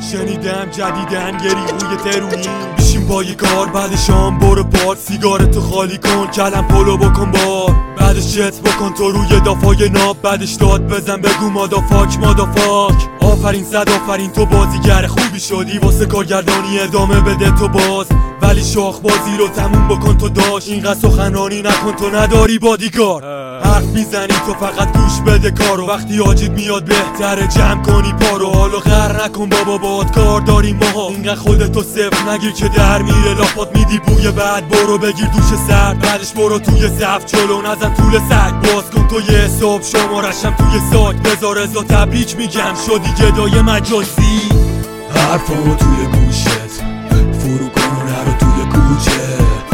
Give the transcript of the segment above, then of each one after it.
شنیدم جدیدن یه ریگوی ترونی بشین پای کار بعد شام برو بار سیگارتو خالی کن کلم پلو بکن بار بعدش چت بکن تو روی دافای ناب بعدش داد بزن بگو مادافاک آفرین صد آفرین تو بازیگر خوبی شدی واسه کارگردانی ادامه بده تو باز ولی شاخ بازی رو تموم بکن تو داشت اینقدر سخنرانی نکن تو نداری بادیگارد حرف میزنی تو فقط گوش بده کارو وقتی آجید میاد بهتره جمع کنی پارو حالو غر نکن بابا باد کار داریم ماها اینقدر خودتو صفر نگیر که در میره لاپات میدی بوی بعد برو بگیر دوش سرد بعدش برو توی صف جلو نزن طول سگ باز کن تو یه حساب شمارشم توی ساک بذار ازا تبریک میگم شدی گدای مجازی حرفامو توی گوشت فرو کن و نرو توی کوچه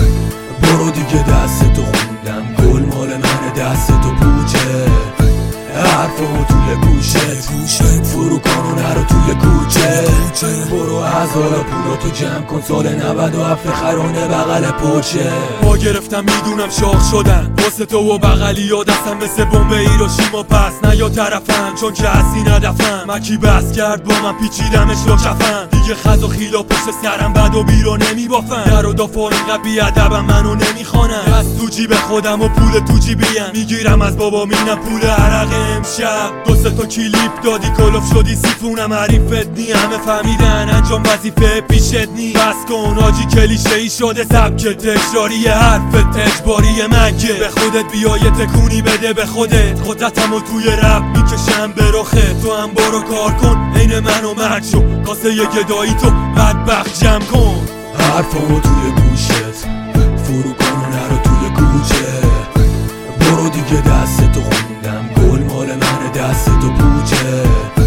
برو دیگه دستتو خوندم گل مال منه دستتو پوچه حرفامو توی گوشت فرو کن و نرو توی کوچه برو از حالا پولاتو جمع کن سال 97 خرانه بغل پوچه ما گرفتم میدونم شاخ شدن واسه تو و بغلی ها دستم مثل بمب هیروشیما پس نه یا طرفم چون که هستی ندفم مکی بس کرد با من پیچیدمش رو کفم دیگه خز و خیلا پشت سرم بد و بیرو نمیبافم در و دافا اینقدر بیادبم منو نمیخوانم دست تو جیب خودم و پول تو جیبیم میگیرم از بابا مینم پول عرق امشب دو سه تا کلیپ دادی کلوف شدی سیفونم حریفت نی همه فهمیدن انجام وظیفه پیشت نی بس کن آجی کلیشه ای شده سبکت اجباری حرفت اجباری مگه به خودت بیا یه تکونی بده به خودت قدرتمو توی رپ میکشم به رخه تو هم برو کار کن عین من و مرد شو کاسه یه گدایی تو بدبخت جمع کن حرفامو توی گوشت فرو کن و نرو توی کوچه برو دیگه دستتو خوندم گل مال منه دستتو پوچه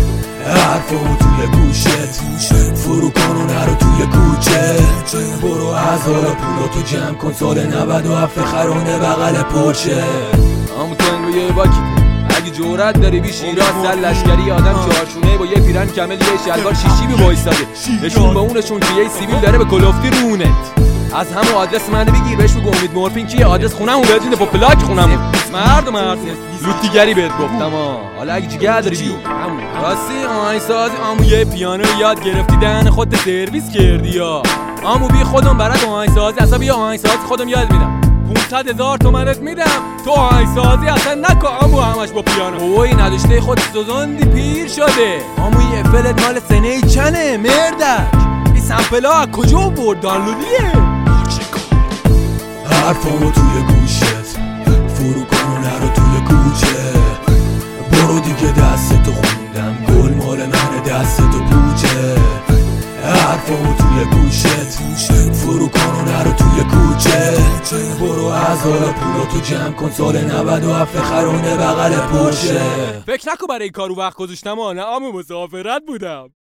حرفامو توی گوشت فرو کن و نرو توی کوچه برو از حالا پولاتو جمع کن سال 97 خرانه بغل پوچه همون تو انگو یه باکیته اگه جورت داری بی شیراز سر لشکری آدم چهارشونه با یه پیرن کمل یه شلوار شیشی بی بایستاده نشون با اونشون که یه سیبیل داره به کلافتی رونت از همون آدرس منو بگیر بهش بگو امید مورفین کیه آدرس خونمو بهت میده پلاک خونمو مرد و مرد لوتیگری بهت گفتم حالا اگه جیگر داری بیو همون راستی آهنگسازی آمو یه پیانو یاد گرفتی دهن خودت سرویس کردی یا آمو بی خودم برات آهنگسازی اصلا بیا آهنگسازی خودم یاد میدم 500,000 تومنت میدم تو آهنگسازی اصلا نکن آمو همش با پیانو اوی نداشته خود سوزوندی پیر شده آمو یه فلت مال سنه چنه مردک این سمپلا از کجا برد دانلودیه حرفامو توی گوشت فرو کن و نرو توی کوچه برو دیگه دستتو خوندم گل مال منه دستتو پوچه حرفامو توی گوشت فرو کن و نرو توی کوچه برو از حالا پولاتو جمع کن سال 97 خرانه بغل پوچه فکر نکن برای این کارو وقت گذاشتم نه آمو مسافرت بودم